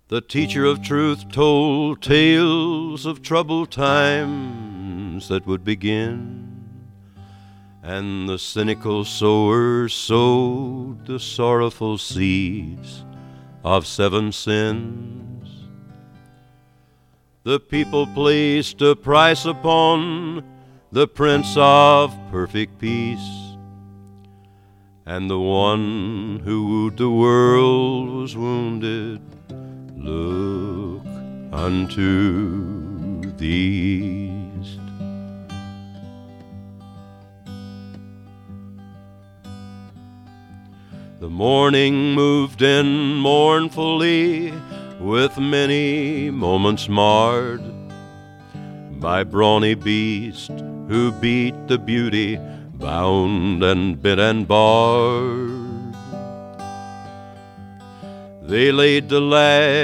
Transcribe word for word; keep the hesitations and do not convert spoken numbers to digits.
The teacher of truth told tales of troubled times that would begin, and the cynical sower sowed the sorrowful seeds of seven sins. The people placed a price upon the Prince of Perfect Peace, and the one who wooed the world was wounded. Look unto the east. The morning moved in mournfully, with many moments marred by brawny beast who beat the beauty, bound and bit and barred. They laid the lad